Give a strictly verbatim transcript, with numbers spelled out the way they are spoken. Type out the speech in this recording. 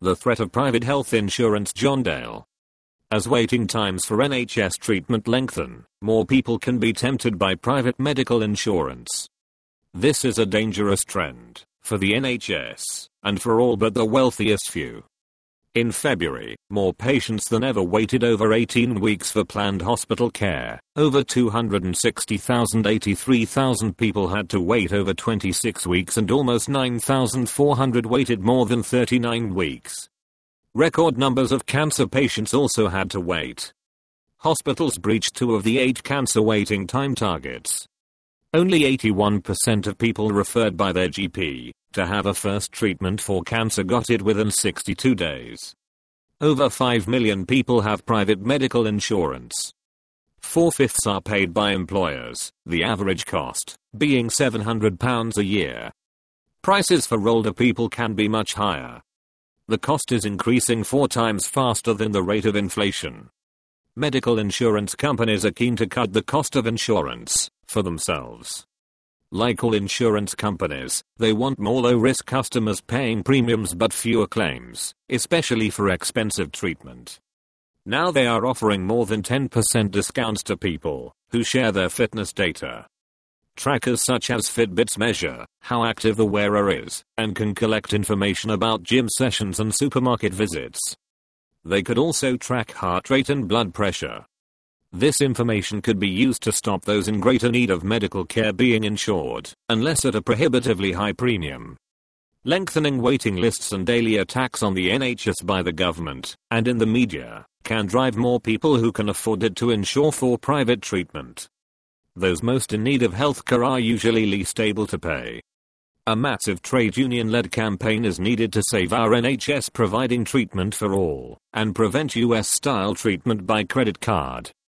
The threat of private health insurance. John Dale. As waiting times for N H S treatment lengthen, more people can be tempted by private medical insurance. This is a dangerous trend for the N H S and for all but the wealthiest few. In February, more patients than ever waited over eighteen weeks for planned hospital care. Over two hundred sixty thousand, eighty-three thousand people had to wait over twenty-six weeks and almost nine thousand four hundred waited more than thirty-nine weeks. Record numbers of cancer patients also had to wait. Hospitals breached two of the eight cancer waiting time targets. Only eighty-one percent of people referred by their G P to have a first treatment for cancer got it within sixty-two days. Over five million people have private medical insurance. Four-fifths are paid by employers, the average cost being seven hundred pounds a year. Prices for older people can be much higher. The cost is increasing four times faster than the rate of inflation. Medical insurance companies are keen to cut the cost of insurance for themselves. Like all insurance companies, they want more low-risk customers paying premiums but fewer claims, especially for expensive treatment. Now they are offering more than ten percent discounts to people who share their fitness data. Trackers such as Fitbits measure how active the wearer is and can collect information about gym sessions and supermarket visits. They could also track heart rate and blood pressure. This information could be used to stop those in greater need of medical care being insured, unless at a prohibitively high premium. Lengthening waiting lists and daily attacks on the N H S by the government and in the media can drive more people who can afford it to insure for private treatment. Those most in need of healthcare are usually least able to pay. A massive trade union-led campaign is needed to save our N H S providing treatment for all and prevent U S-style treatment by credit card.